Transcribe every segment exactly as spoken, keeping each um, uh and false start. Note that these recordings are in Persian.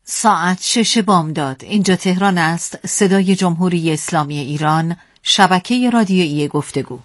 ساعت شش بامداد. اینجا تهران است. صدای جمهوری اسلامی ایران، شبکه رادیویی گفتگو.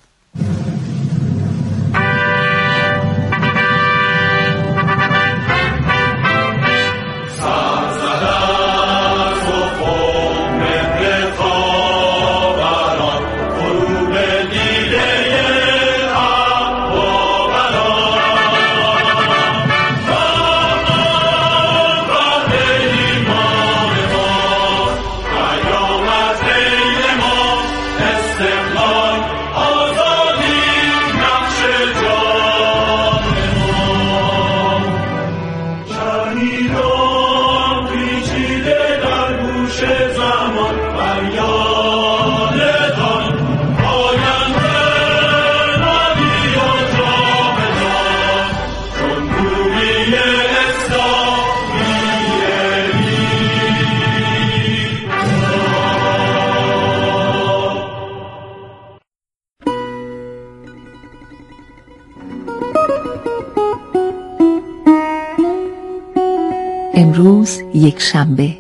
امروز یک شنبه.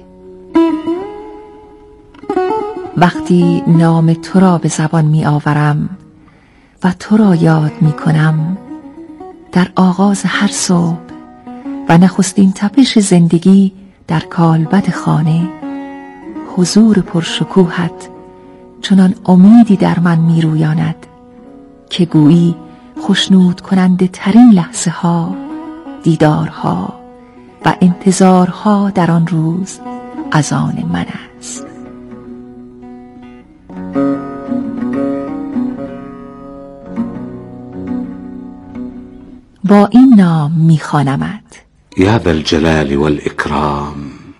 وقتی نام تو را به زبان می آورم و تو را یاد می کنم در آغاز هر صبح و نخستین تپش زندگی در کالبد خانه، حضور پرشکوهت چنان امیدی در من می رویاند که گویی خوشنود کننده ترین لحظه ها، دیدارها و انتظارها در آن روز از آن من است. با این نام می‌خوانمت: یا ذا الجلال والإکرام،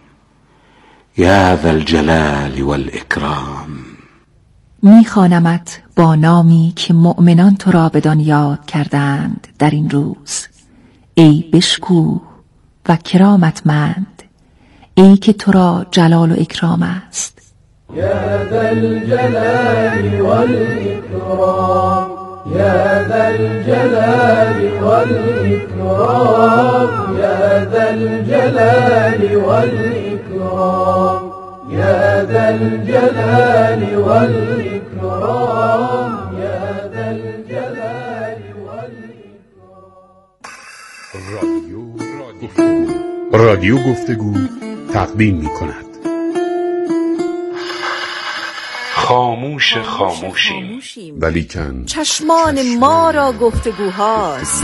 یا ذا الجلال والإکرام. می‌خوانمت با نامی که مؤمنان تو را بدان یاد کردند در این روز. ای بشکوه و کرامتمند، ای که تو را جلال و اکرام است. یا ذا الجلال والإکرام، یا ذا الجلال والإکرام، یا ذا الجلال والإکرام، یا ذا الجلال والإکرام، یا ذا الجلال والإکرام. رادیو گفتگو تقدیم می کند خاموش خاموشیم ولیکن چشمان ما را گفتگوهاست.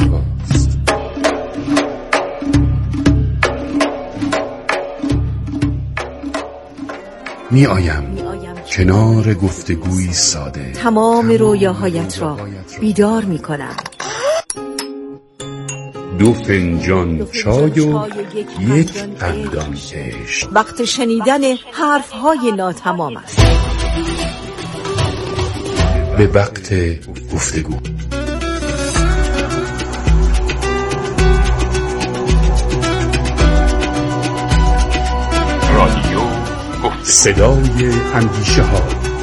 می آیم کنار گفتگوی ساده تمام رویاهایت را بیدار می کنم. دو فنجان چای و یک قندان عشق. وقت شنیدن حرفهای ناتمام است. به وقت گفتگو. رادیو گفتگو، صدای اندیشه ها.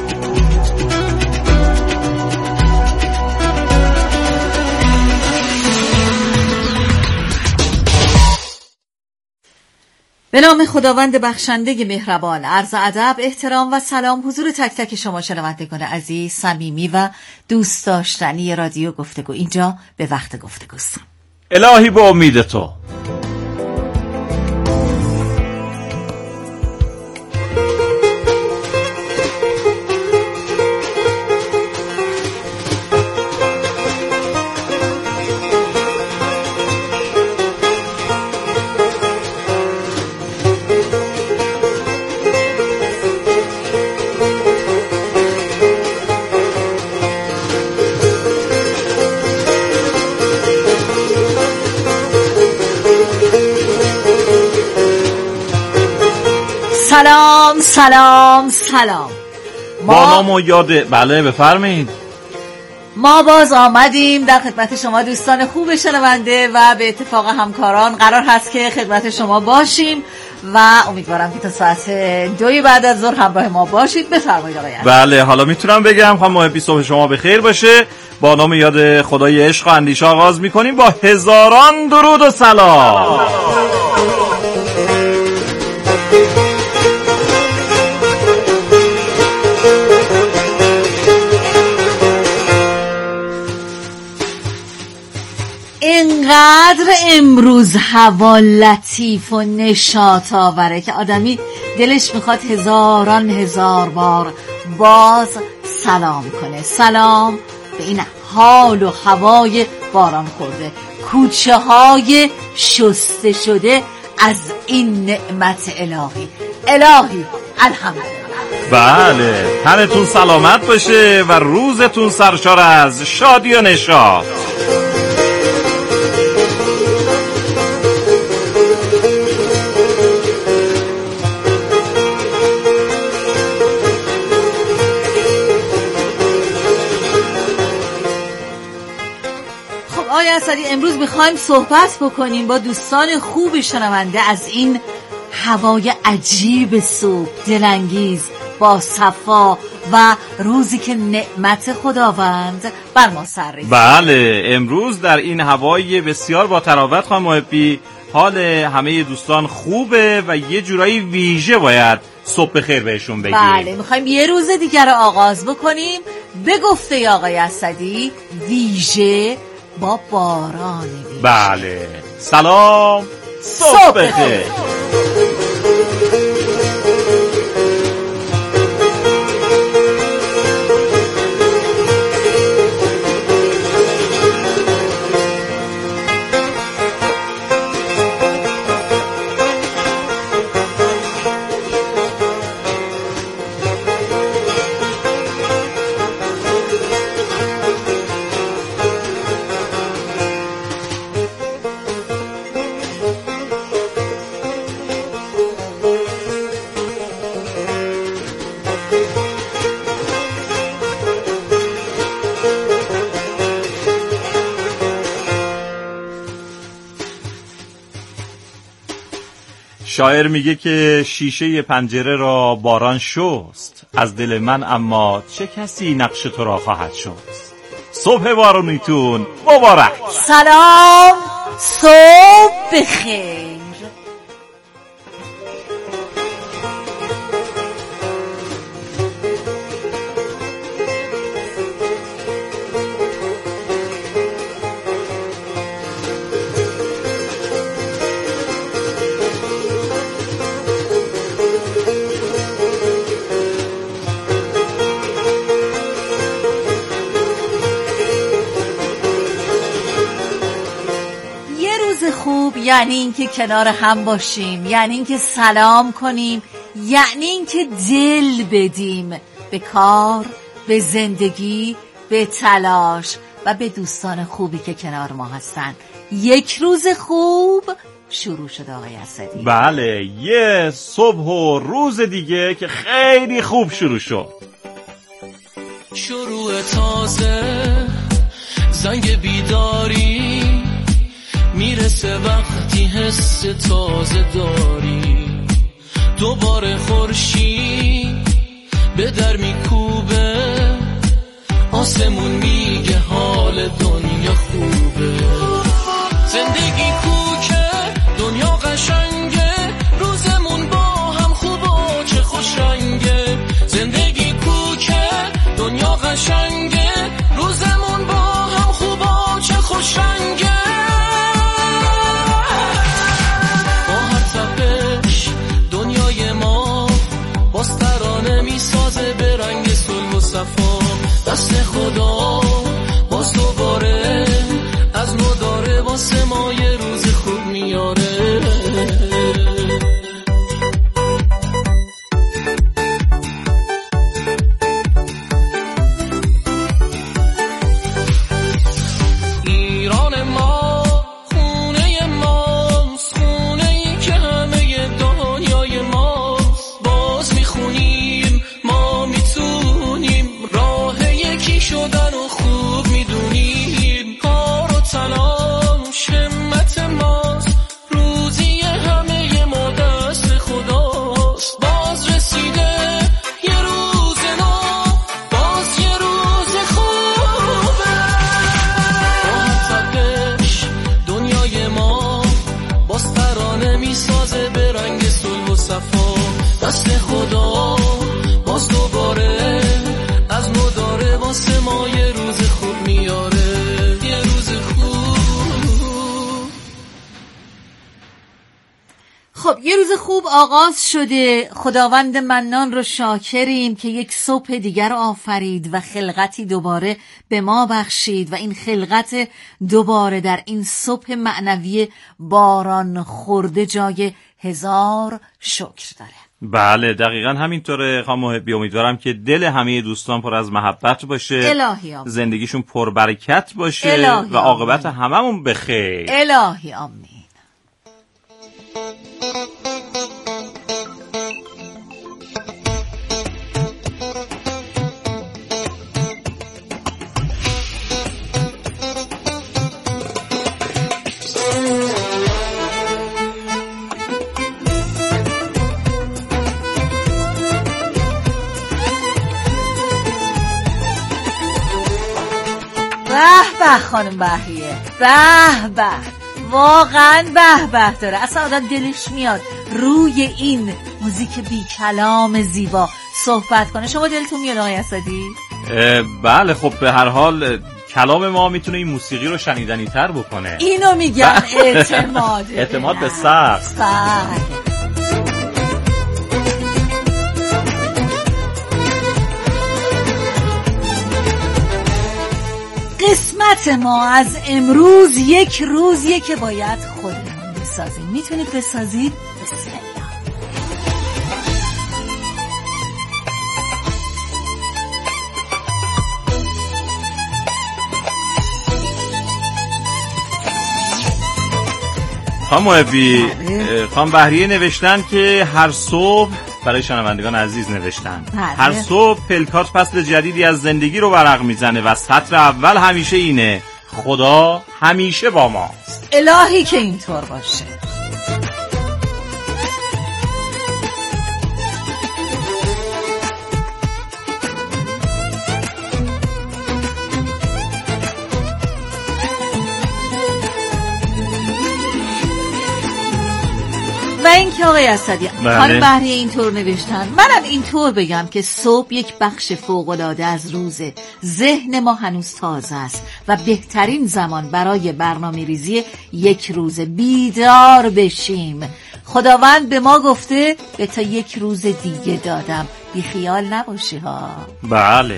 به نام خداوند بخشنده مهربان، عرض ادب، احترام و سلام حضور تک تک شما شنوندگان عزیز، صمیمی و دوست داشتنی رادیو گفتگو. اینجا به وقت گفتگوست. الهی به امید تو. سلام سلام سلام. با نام و یاد. بله بفرمایید. ما باز آمدیم در خدمت شما دوستان خوب شنونده و به اتفاق همکاران قرار هست که خدمت شما باشیم و امیدوارم که تا ساعت دوی بعد از ظهر همراه ما باشید. بفرمایید آقای. بله حالا میتونم بگم خانم محبی صبح شما بخیر باشه. با نام یاد خدای عشق و اندیشه آغاز میکنیم با هزاران درود و سلام. اینقدر امروز هوا لطیف و نشاط آوره که آدمی دلش میخواد هزاران هزار بار باز سلام کنه. سلام به این حال و هوای باران خورده، کوچه های شسته شده از این نعمت الهی. الهی الحمدلله. بله، تنتون سلامت باشه و روزتون سرشار از شادی و نشاط. آقای اسدی، امروز میخوایم صحبت بکنیم با دوستان خوب شنونده از این هوای عجیب صبح، دلانگیز، با صفا و روزی که نعمت خداوند بر ما سر رسید. بله، امروز در این هوای بسیار با تراوت خانم محبی حال همه دوستان خوبه و یه جورایی ویژه باید صبح بخیر بهشون بگیم. بله، میخوایم یه روز دیگر رو آغاز بکنیم به گفته آقای اسدی، ویژه با باران ویژه. بله، سلام، صبح بخیر. شاعر میگه که شیشه پنجره را باران شست، از دل من اما چه کسی نقش تو را خواهد شست. صبح بارونیتون مبارک. سلام، صبح بخیر. یعنی اینکه کنار هم باشیم، یعنی اینکه سلام کنیم، یعنی اینکه دل بدیم به کار، به زندگی، به تلاش و به دوستان خوبی که کنار ما هستن. یک روز خوب شروع شد آقای اسدی. بله، یه صبح و روز دیگه که خیلی خوب شروع شد. شروع تازه، زنگ بیداری میرسه وقتی حس تازه داری. دوباره خورشید به در میکوبه، آسمون میگه حال دنیا خوبه. زندگی کوکه، دنیا قشنگه، روزمون با هم خوبه چه خوش رنگه. زندگی کوکه، دنیا قشنگه، روزمون با هم خوبه چه خوش رنگه. دست خدا باز دوباره از نو داره واسه ما یه روز خوب میاره. ایران یه روز خوب آغاز شده. خداوند منان رو شاکریم که یک صبح دیگر آفرید و خلقتی دوباره به ما بخشید و این خلقت دوباره در این صبح معنوی باران خورده جای هزار شکر داره. بله دقیقاً همینطوره خانم محبی. امیدوارم که دل همه دوستان پر از محبت باشه، الهی آمین. زندگیشون پربرکت باشه الهی و عاقبت هممون بخیر. الهی آمین. به به خانم بهریه، به به، واقعا به به داره. اصلا آدم دلش میاد روی این موزیک بی کلام زیبا صحبت کنه. شما دلتون میاد آقای اسدی؟ بله خب به هر حال کلام ما میتونه این موسیقی رو شنیدنی تر بکنه. اینو میگم اعتماد اعتماد به سقف. بله. قسمت ما از امروز یک روزیه که باید خودمون بسازیم. میتونید بسازید؟ بسم الله. خانم محبی، خانم بهریه نوشتن که هر صبح برای شنوندگان عزیز نوشتن بله. هر صبح پلکات فصل جدیدی از زندگی رو ورق میزنه و سطر اول همیشه اینه: خدا همیشه با ماست. الهی که اینطور باشه. و این که آقای اسدی خانم بهریه اینطور نوشتن، منم اینطور بگم که صبح یک بخش فوق‌العاده از روزه. ذهن ما هنوز تازه است و بهترین زمان برای برنامه ریزی یک روز. بیدار بشیم. خداوند به ما گفته به تا یک روز دیگه دادم، بی خیال نباشی ها. بله.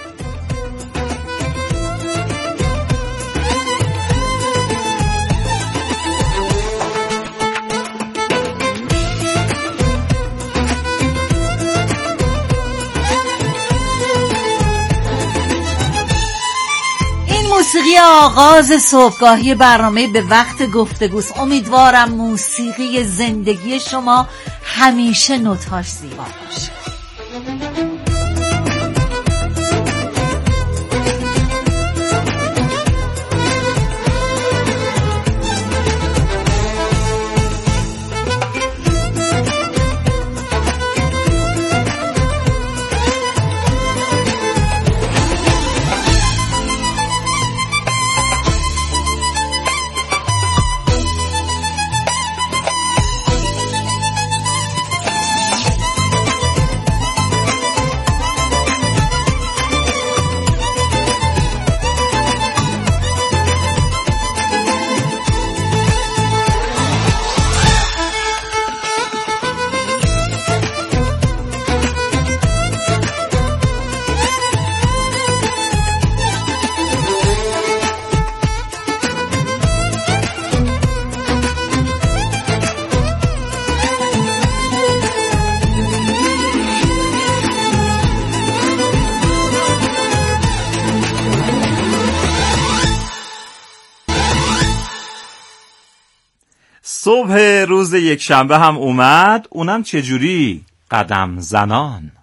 موسیقی آغاز صبحگاهی برنامه به وقت گفتگوست. امیدوارم موسیقی زندگی شما همیشه نوتاش زیبا باشه. صبح روز یک شنبه هم اومد، اونم چجوری؟ قدم زنان.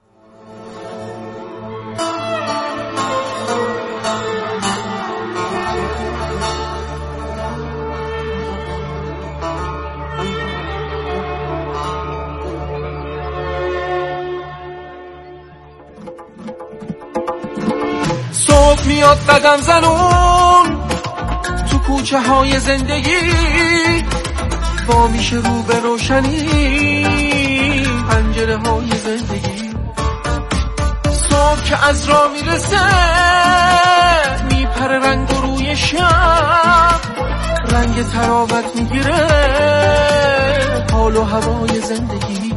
صبح میاد قدم زنون تو کوچه های زندگی، با میشه رو به روشنی پنجره های زندگی. صبح که از راه میرسه میپره رنگ و روی شب، رنگ تراوت میگیره حال و هوای زندگی.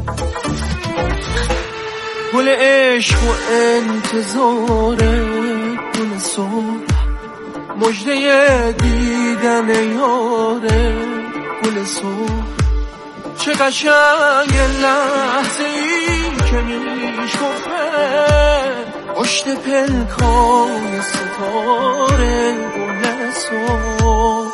گل عشق و انتظار گل صبح، مژده دیدن یاره گل صبح. چه قشنگ لحظه ای که میشکفه پشت پلکای ستاره گل صبح.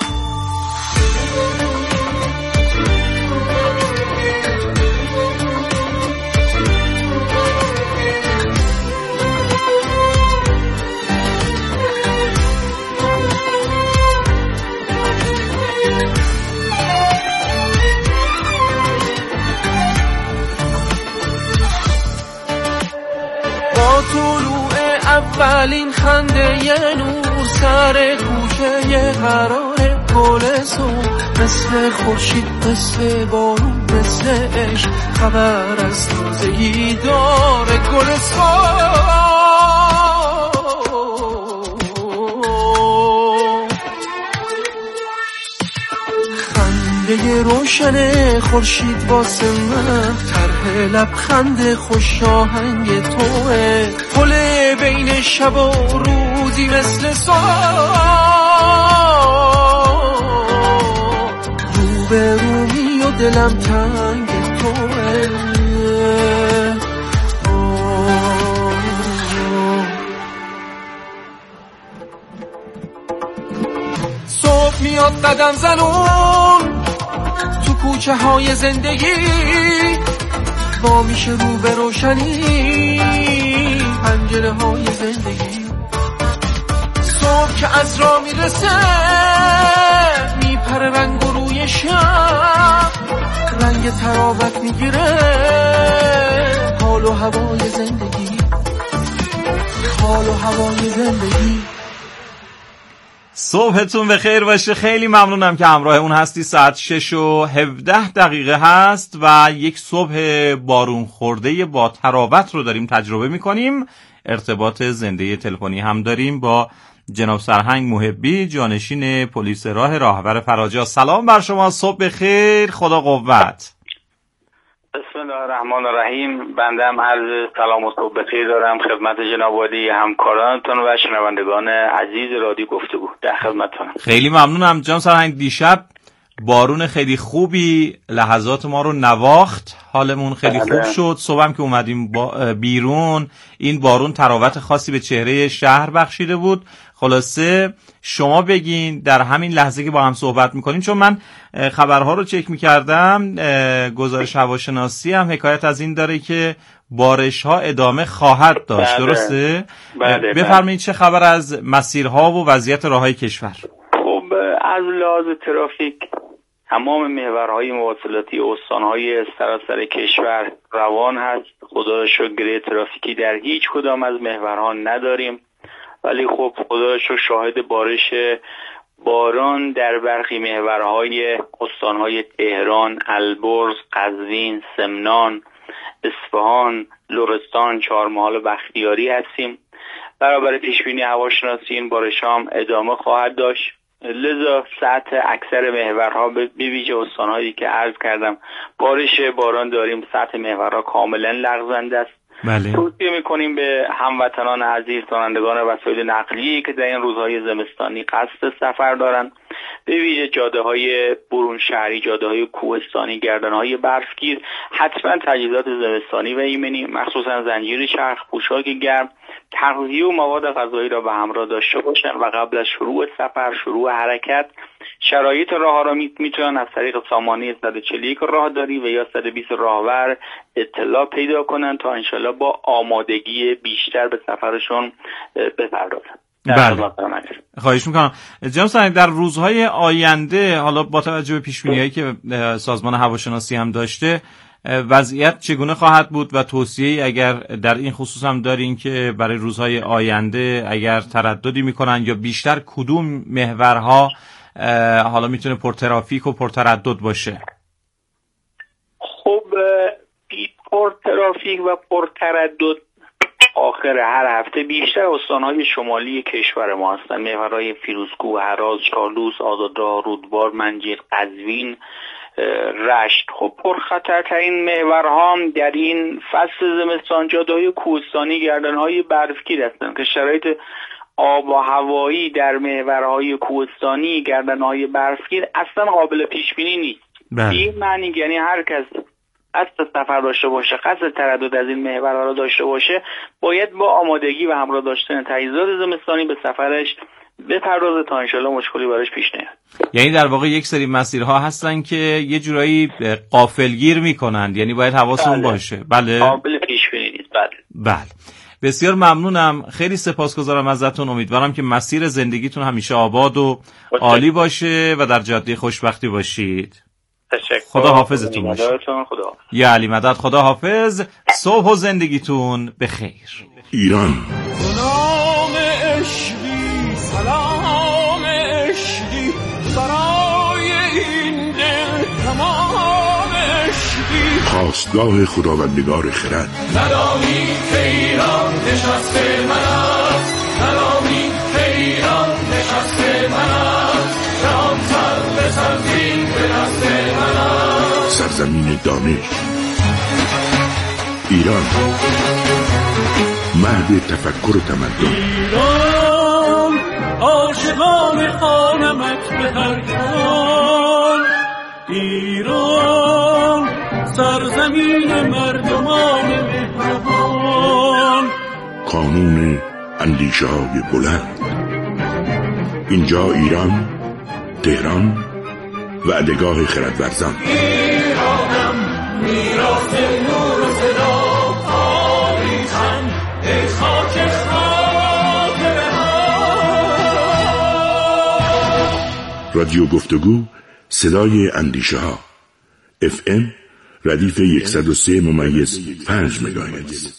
طلوع اولین خنده ی نور سر کوچه ی قرار گل صبح، مثل خورشید مثل بارون مثل عشق خبر از تازگی داره گل صبح. خنده روشن خورشید واسه من، طرح لبخند خوش آهنگ توه، پل بین شب و روزی مثل صبح. رو به رومی و دلم تنگ توه. صبح میاد قدم زنون تو کوچه های زندگی، با میشه رو به روشنی پنجره های زندگی. صبح که از راه میرسه میپره رنگ و روی شب، رنگ تراوت میگیره حال و هوای زندگی، حال و هوای زندگی. صبحتون بخیر باشه. خیلی ممنونم که همراه اون هستی. ساعت شش و هفده دقیقه هست و یک صبح بارون خورده با تراوت رو داریم تجربه میکنیم. ارتباط زنده تلفنی هم داریم با جناب سرهنگ محبی، جانشین پلیس راه راهور فراجا. سلام بر شما، صبح بخیر، خدا قوت. بسم الله الرحمن الرحیم. بنده هم عرض سلام و صبح بخیر دارم خدمت جناب عالی همکارانتون و شنوندگان عزیز رادیو گفتگو. در خدمتتونم. خیلی ممنونم جناب سرهنگ. دیشب بارون خیلی خوبی لحظات ما رو نواخت، حالمون خیلی خوب شد. صبحم که اومدیم با بیرون این بارون تراوت خاصی به چهره شهر بخشیده بود. خلاصه شما بگین در همین لحظه که با هم صحبت میکنیم، چون من خبرها رو چک میکردم، گزارش هواشناسی هم حکایت از این داره که بارش ها ادامه خواهد داشت. بله. درسته؟ بله. بفرمایید چه خبر از مسیرها و وضعیت راههای کشور؟ خب از لحاظ ترافیک تمام محورهای مواصلاتی استانهای سراسر کشور روان هست. خدا را شکر گره ترافیکی در هیچ کدام از محورها نداریم، ولی خب خدا را شکر شاهد بارش باران در برخی محورهای استانهای تهران، البرز، قزوین، سمنان، اصفهان، لرستان، چهارمحال و بختیاری هستیم. برابر پیشبینی هواشناسی این بارش هم ادامه خواهد داشت، لذا سطح اکثر محورها به ویژه استانهایی که عرض کردم بارش باران داریم، سطح محورها کاملا لغزنده است. بله. توصیه میکنیم به هموطنان عزیز رانندگان وسایل نقلیه‌ای که در این روزهای زمستانی قصد سفر دارند، به ویژه جاده‌های برون شهری، جاده‌های کوهستانی، گردن‌های برفگیر، حتما تجهیزات زمستانی و ایمنی مخصوصا زنجیر چرخ، پوشاک گرم، تغذیه و مواد غذایی را به همراه داشته باشند و قبل از شروع سفر، شروع حرکت، شرایط راه‌ها را میتونن از طریق سامانه صد و چهل و یک راهداری و یا صد و بیست راهور اطلاع پیدا کنن تا انشالله با آمادگی بیشتر به سفرشون بپردازن. بله. خواهش میکنم جناب سرهنگ، در روزهای آینده حالا با توجه به پیش‌بینی‌هایی که سازمان هواشناسی هم داشته، وضعیت چگونه خواهد بود و توصیه‌ای اگر در این خصوص هم دارین که برای روزهای آینده اگر ترددی میکنن یا بیشتر کدوم محورها حالا میتونه پرترافیک و پرتردد باشه؟ خب پرترافیک و پرتردد آخر هر هفته بیشتر استانهای شمالی کشور ما هستند. محورهای فیروزکوه، هراز، چالوس، آزادراه، رودبار، منجیل، قزوین، رشت. خب پرخطرترین محورها هم در این فصل زمستان جاده‌های کوهستانی، گردنهای برفگیر هستند که شرایط آب و هوایی در محورهای کوهستانی، گردنهای برفگیر اصلا قابل پیش بینی نیست. بله. این معنی یعنی هر کس قصد سفر داشته باشه، قصد تردد از این محورها را داشته باشه، باید با آمادگی و همراه داشتن تجهیزات زمستانی به سفرش بپردازه تا انشالله مشکلی براش پیش نیاد. یعنی در واقع یک سری مسیرها هستن که یه جورایی غافلگیر میکنند، یعنی باید حواسمون بله. باشه. بله. قابل پیش بینی نیست. بله. بله. بسیار ممنونم، خیلی سپاسگزارم ازتون. امیدوارم که مسیر زندگیتون همیشه آباد و عالی باشه و در جاده خوشبختی باشید. تشکر. خدا حافظتون باشه. خدا. یا علی مدد. خدا حافظ. صبح و زندگیتون بخیر. ایران سلام عشقی، سلام عشقی، برای این دل تمام عشقی، خواستگاه خداوندگار خرد. ندانی که ایران نشسته من است، ندانی که ایران نشسته من است، جهان سر به سرزین به دست من است. سرزمین دانش ایران، مهد تفکر و تمدن. ایران عاشقان خانمت به هر کان، ایران سرزمین مردمان مهربان، کانون اندیشه های بلند. اینجا ایران، تهران، وعدگاه خردورزان. ایرانم میراث نور و صدا، آویزم ای خاک خاطره ها. رادیو گفتگو، صدای اندیشه ها. اف ام ردیف صد و سه ممیز پنج مگاهرتز.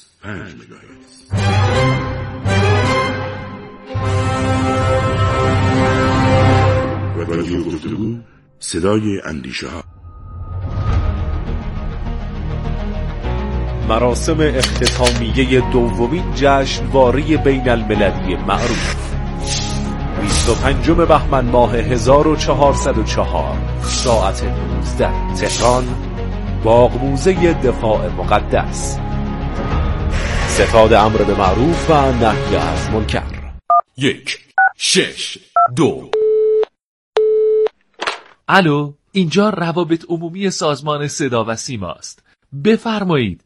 رادیو گفتگو، صدای اندیشه ها. مراسم اختتامیه دومین جشنواره بین المللی معروف، بیست و پنجم بهمن ماه هزار و چهارصد و چهار ساعت نوزده، تهران، باغموزه دفاع مقدس. ستاد امر به معروف و نهی از منکر. یک شش دو. الو، اینجا روابط عمومی سازمان صدا و سیما است. بفرمایید.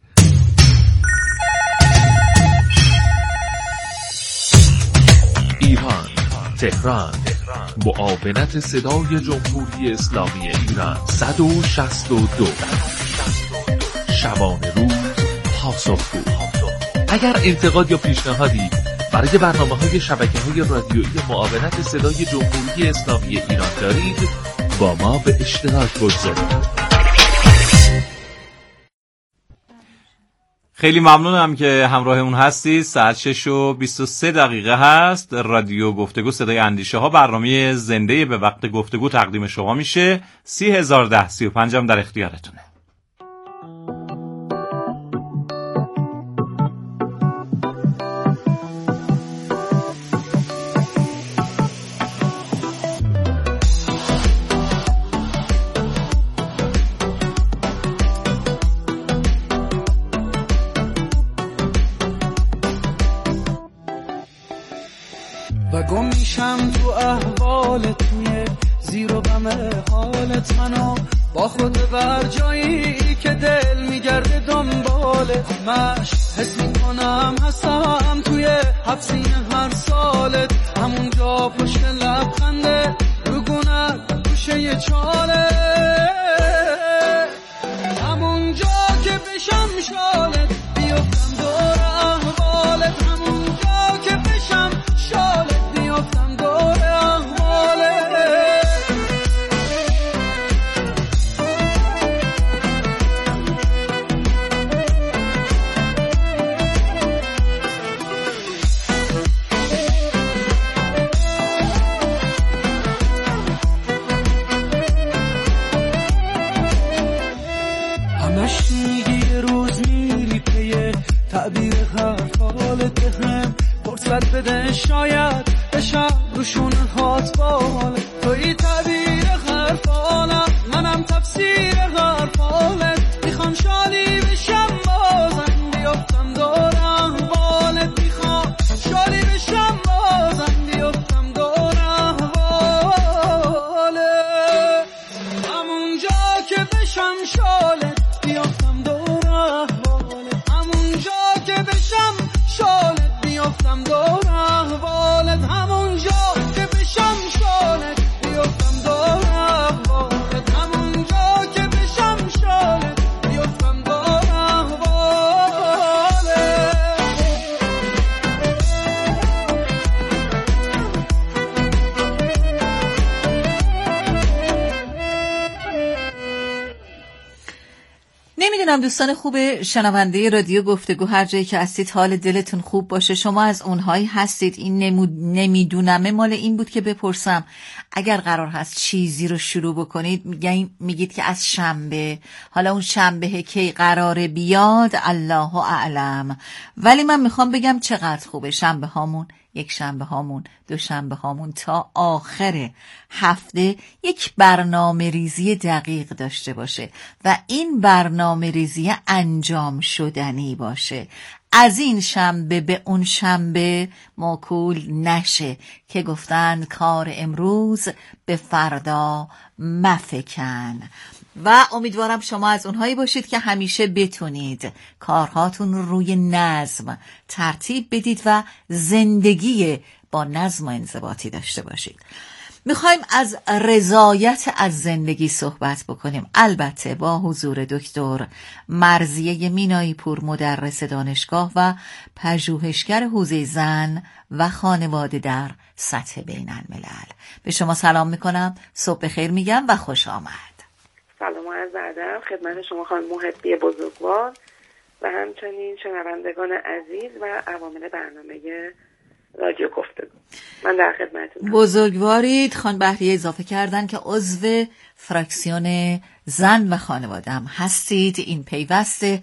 ایران، تهران، معاونت صدای جمهوری اسلامی ایران، صد و شصت و دو. شبانه روز پاسخگو. اگر انتقاد یا پیشنهادی برای برنامه‌های شبکه‌های رادیویی معاونت صدای جمهوری اسلامی ایران دارید، با ما به اشتراک بگذارید. خیلی ممنونم که همراهمون هستید. ساعت شش و بیست و سه دقیقه هست. رادیو گفتگو، صدای اندیشه ها، برنامه زنده به وقت گفتگو تقدیم شما میشه. سی هزار ده سی و پنج هم در اختیارتونه. و گم میشم تو احوالت، توی زیر و غم حالت، منو با خود بر جایی که دل میگرده دنبالت. مش حس میکنم هستم توی حبسین هر سالت، همونجا پشت لبخنده رو گونت گوشه چاله، همونجا که بشم شالت بیفتم دور احوالت، همونجا که بشم شالت بیفتم دور احوالت. همش میگی یه روز میری پیه تعبیر حرف حالت بهم، فرصت بده شاید بشم روشون هات بالت، توی تعبیر حرف حالم، منم تفسیر نمیدونم دوستان خوب شنونده رادیو گفتگو هر جایی که هستید حال دلتون خوب باشه. شما از اونهایی هستید این نمو... نمیدونمه مال این بود که بپرسم اگر قرار هست چیزی رو شروع بکنید میگید که از شنبه، حالا اون شنبه کی قراره بیاد الله اعلم، ولی من میخوام بگم چقدر خوبه شنبه هامون، یک شنبه هامون، دو شنبه هامون تا آخر هفته یک برنامه ریزی دقیق داشته باشه و این برنامه ریزی انجام شدنی باشه، از این شنبه به اون شنبه موکول نشه که گفتن کار امروز به فردا مفکن. و امیدوارم شما از اونهایی باشید که همیشه بتونید کارهاتون رو روی نظم ترتیب بدید و زندگی با نظم و انضباطی داشته باشید. میخوایم از رضایت از زندگی صحبت بکنیم، البته با حضور دکتر مرضیه مینایی پور، مدرس دانشگاه و پژوهشگر حوزه زن و خانواده در سطح بین الملل. به شما سلام میکنم، صبح بخیر میگم و خوش آمد. سلام و عرض ادب خدمت شما خانم محبی بزرگوار و همچنین شنوندگان عزیز و عوامل برنامه رادیو گفتگو. من در خدمتتونم. بزرگوارید. خان بهریه اضافه کردن که عضو فراکسیون زن و خانواده هم هستید. این پیوسته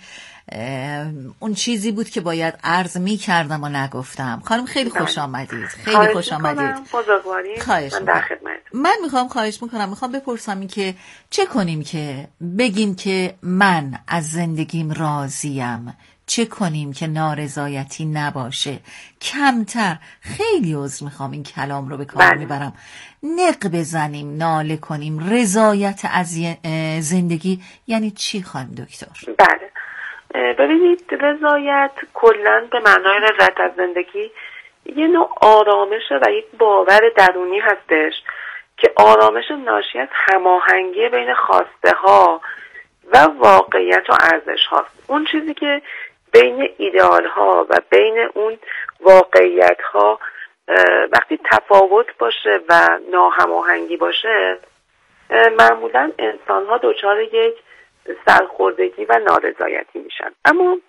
اون چیزی بود که باید عرض می کردم و نگفتم. خانم خیلی خوش آمدید، خیلی خوش آمدید. خواهش من در خدمت. من میخوام خواهش میکنم میخوام بپرسم این که چه کنیم که بگیم که من از زندگیم راضیم، چه کنیم که نارضایتی نباشه، کمتر، خیلی عذر میخوام این کلام رو به کار میبرم، نق بزنیم، ناله کنیم. رضایت از زندگی یعنی چی خانم دکتر؟ بله ببینید، رضایت کلاً به معنای رضایت از زندگی یه نوع آرامشه و یک باور درونی هستش که آرامش ناشی از هماهنگی بین خواسته ها و واقعیت و ارزش هاست. اون چیزی که بین ایدئال ها و بین اون واقعیت ها وقتی تفاوت باشه و ناهماهنگی باشه، معمولاً انسان ها دچار یک سرخوردگی و نارضایتی میشن. اما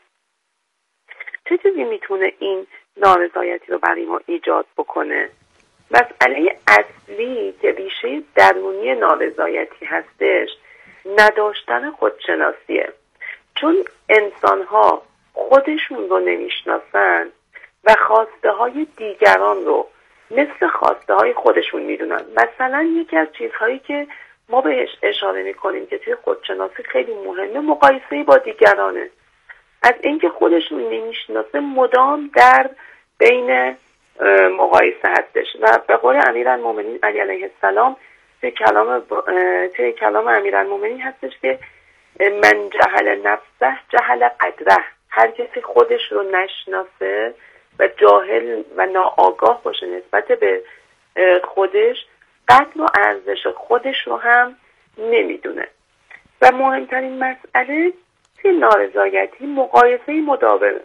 چه چیزی میتونه این نارضایتی رو برای ما ایجاد بکنه؟ مسئله اصلی که ریشه درونی نارضایتی هستش نداشتن خودشناسیه. چون انسان ها خودشون رو نمیشناسن و خواسته های دیگران رو مثل خواسته های خودشون میدونن. مثلا یکی از چیزهایی که ما بهش اشاره میکنیم که توی خودشناسی خیلی مهمه، مقایسه با دیگرانه. از اینکه خودشون نمیشناسه مدام در بین مقایسه هستش و به قول امیرالمومنین علی علیه السلام توی کلام توی کلام امیرالمومنین هستش که من جهل نفسه جهل قدره. هر کسی خودش رو نشناسه و جاهل و ناآگاه باشه نسبت به خودش، قدر و ارزش خودش رو هم نمیدونه. و مهمترین مسئله توی نارضایتی مقایسه مداومه،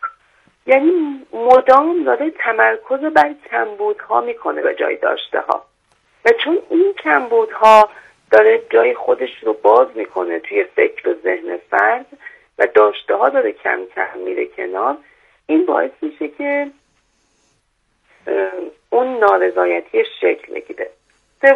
یعنی مدام داره تمرکز بر کمبودها میکنه به جای داشته ها و چون این کمبودها داره جای خودش رو باز میکنه توی فکر و ذهن فرد و داشته ها داره کم کم میره کنار، این باعث میشه که اون نارضایتی شکل میگیره.